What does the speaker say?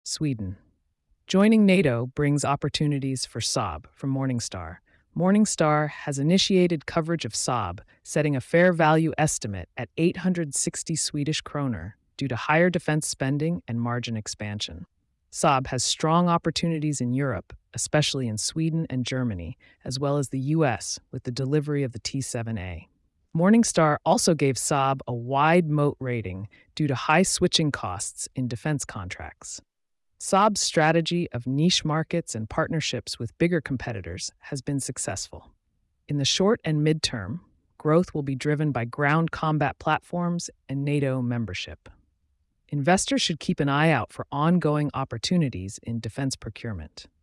Sweden. Joining NATO brings opportunities for Saab from Morningstar. Morningstar has initiated coverage of Saab, setting a fair value estimate at 860 Swedish kroner due to higher defense spending and margin expansion. Saab has strong opportunities in Europe, especially in Sweden and Germany, as well as the US with the delivery of the T-7A. Morningstar also gave Saab a wide moat rating due to high switching costs in defense contracts. Saab's strategy of niche markets and partnerships with bigger competitors has been successful. In the short and midterm, growth will be driven by ground combat platforms and NATO membership. Investors should keep an eye out for ongoing opportunities in defense procurement.